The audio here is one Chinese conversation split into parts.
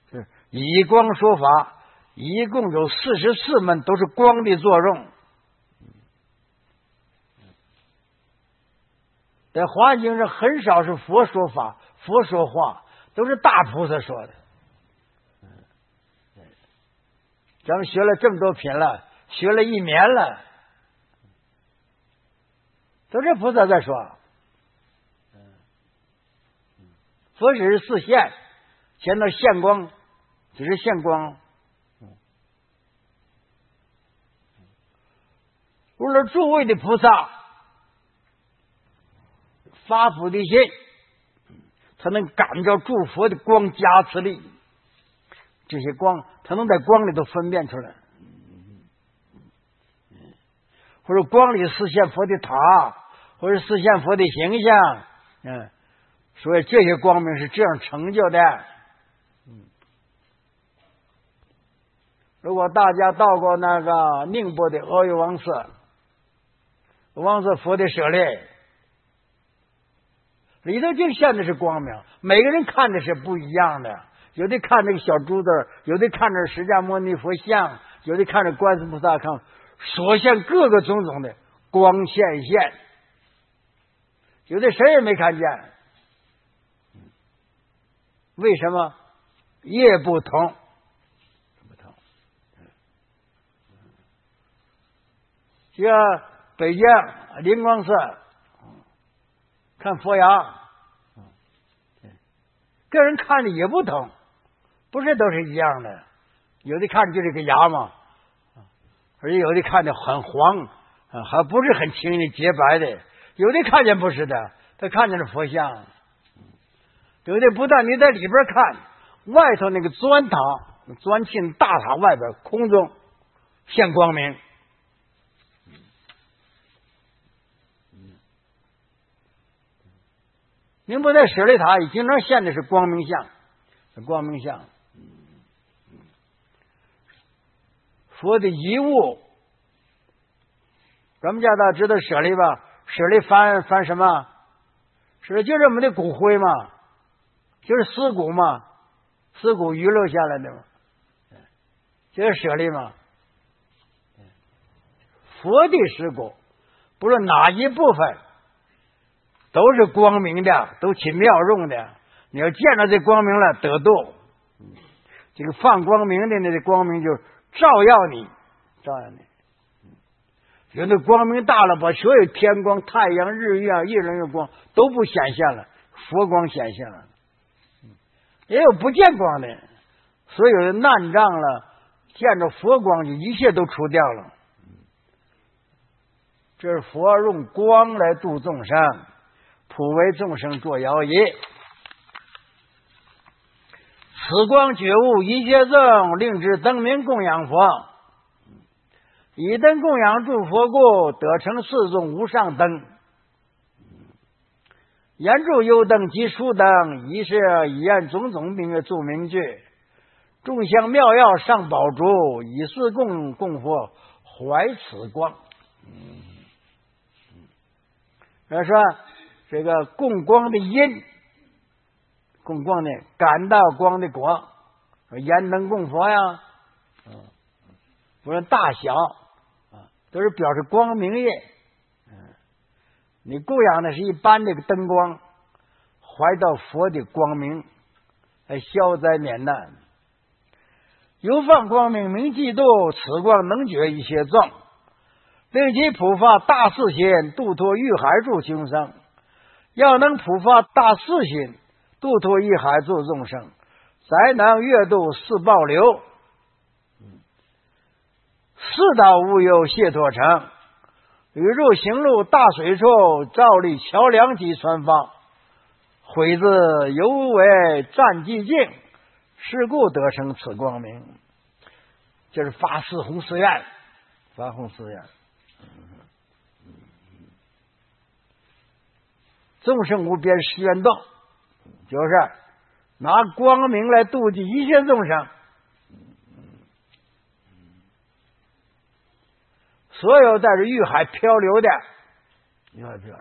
是以光说法，一共有44门，都是光的作用。在华严经上很少是佛说法、佛说话，都是大菩萨说的。咱们学了这么多品了，学了1年了，都是菩萨在说。佛只是示现，前头现光，只是现光。无论诸位的菩萨发菩提心，才能感召诸佛的光加持力，这些光他能在光里头分辨出来，或者光里实现佛的塔，或者实现佛的形象，所以这些光明是这样成就的。如果大家到过那个宁波的阿育王寺，王寺佛的舍利里头就现的是光明，每个人看的是不一样的，有的看这个小珠子，有的看着释迦牟尼佛像，有的看着观世菩萨，看所现各个种种的光现，有的谁也没看见。为什么？业不同。这个北京灵光寺看佛牙，个人看的也不同，不是都是一样的。有的看就这个牙嘛，而且有的看的很黄，还不是很清的洁白的。有的看见不是的，他看见了佛像。有的不但你在里边看，外头那个砖塔、砖砌大塔外边空中现光明。宁波在舍利塔也经常现的是光明像，光明像。佛的遗物，咱们家大家知道舍利吧？舍利翻什么？是就是我们的骨灰嘛，就是尸骨嘛，尸骨遗留下来的嘛，就是舍利嘛。佛的尸骨，不论哪一部分，都是光明的，都起妙用的。你要见到这光明了，得度。这个放光明的那个光明就照耀你。有的光明大了，把所有天光、太阳、日月、一人月光都不显现了，佛光显现了。也有不见光的，所有的难障了，见着佛光就一切都除掉了。这是佛用光来度众生，普为众生作摇仪。此光觉悟一切众，令之灯明供养佛。以灯供养诸佛故，得成四众无上灯。言著幽灯及疏灯，一是以言种种名曰著名句。众香妙药上宝珠，以是供佛怀此光。要说这个供光的因，供光的感到光的果，燃灯供佛呀，不论大小都是表示光明业。你供养的是一般这个灯光，怀到佛的光明，来消灾免难。游放光明明嫉妒，此光能觉一切众，令其普发大士心，度脱欲海诸chúng生。要能普发大士心，度脱欲海诸众生，才能阅度四报流，四道无有解脱城。宇入行路大水处，照立桥梁及船方，毁自犹为战寂静，是故得生此光明。就是发四弘誓愿，发弘誓愿。众生无边誓愿动，就是拿光明来度济一切众生。所有在这欲海漂流的，你看这，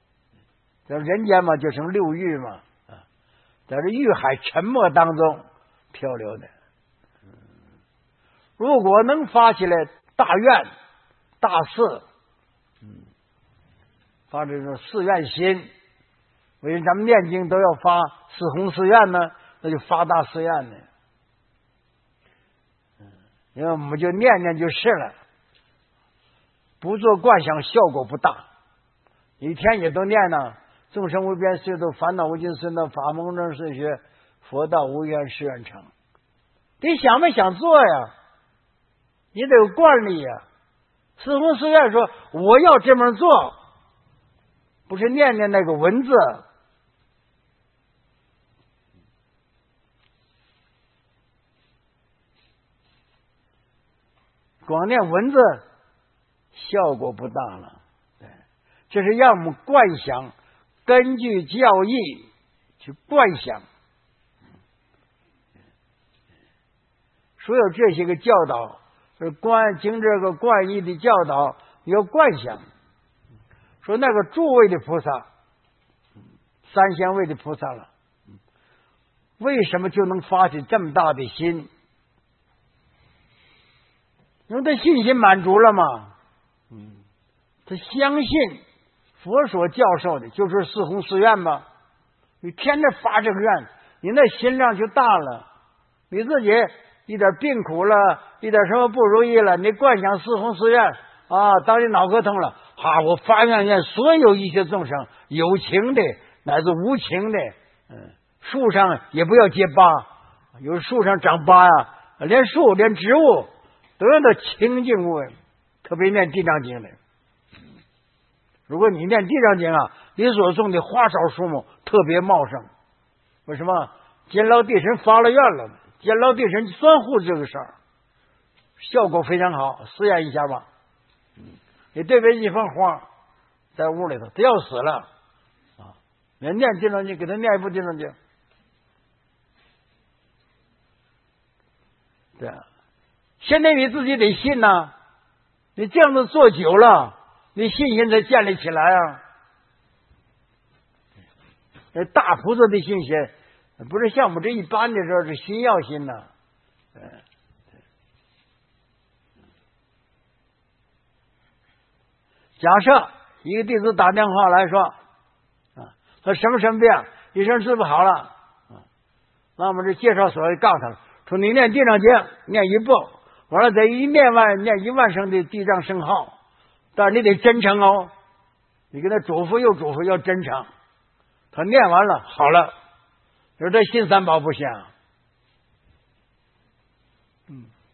在人间嘛，就成六欲嘛，在这欲海沉没当中， 漂流的。如果能发起来大愿大誓，发这种誓愿心，为什么咱们念经都要发四弘誓愿呢？那就发大誓愿呢。因为我们就念念就是了，不做观想效果不大。一天也都念呢，众生无边誓度，烦恼无尽顺道，法门正是学，佛道无缘誓愿成。你想没想做呀？你得有惯例呀。四弘誓愿说我要这么做，不是念念那个文字。光念文字效果不大了，这是让我们观想，根据教义去观想。所有这些个教导，经这个观义的教导，要观想。说那个诸位的菩萨，三仙位的菩萨了，为什么就能发起这么大的心？因为他信心满足了嘛，他相信佛所教授的就是四弘誓愿嘛。你天天发这个愿，你那心量就大了。你自己一点病苦了，一点什么不如意了，你观想四弘誓愿啊，当你脑壳疼了，我发愿所有一切众生，有情的乃至无情的，树上也不要结疤，有树上长疤呀，连树连植物都让它清净无为，特别念地藏经的。如果你念地藏经啊，你所种的花草树木特别茂盛。为什么？监牢地神发了愿了，监牢地神专护这个事儿，效果非常好。试验一下吧。你对别一盆花在屋里头，他要死了啊！你念地藏经，给他念一部地藏经，对啊。现在你自己得信呐，你这样子做久了，你信心才建立起来啊。大菩萨的信心不是像我们这一般的时候是心要心呐。假设一个弟子打电话来说他什么病，医生治不好了那我们这介绍所告诉他说你念地藏经念一部，完了再念1万声的地藏圣号，但是你得真诚哦，你给他嘱咐又嘱咐要真诚。他念完了好了，就是他信三宝不行。